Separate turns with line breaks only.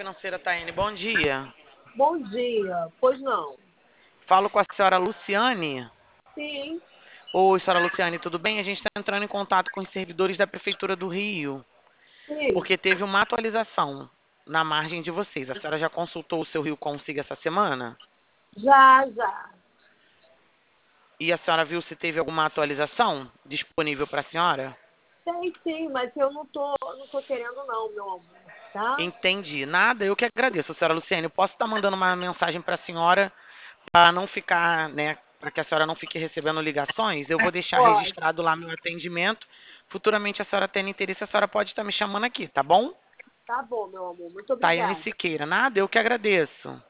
Financeira Taiane, bom dia.
Bom dia. Pois não.
Falo com a senhora Luciane.
Sim,
Oi, senhora Luciane, tudo bem? A gente está entrando em contato com os servidores da Prefeitura do Rio,
sim.
porque teve uma atualização na margem de vocês. A senhora já consultou o seu Rio Consiga essa semana?
Já, já.
E a senhora viu se teve alguma atualização disponível para a senhora?
Tem sim, mas eu não tô querendo não, meu amor. Tá?
Entendi. Nada, eu que agradeço, senhora Luciane. Eu posso estar mandando uma mensagem para a senhora para não ficar, né, para que a senhora não fique recebendo ligações. Eu vou deixar
Pode.
registrado lá meu atendimento. Futuramente a senhora tendo interesse, a senhora pode estar me chamando aqui, tá bom?
Tá bom, meu amor. Muito
Tayane
obrigada.
Siqueira. Nada, eu que agradeço.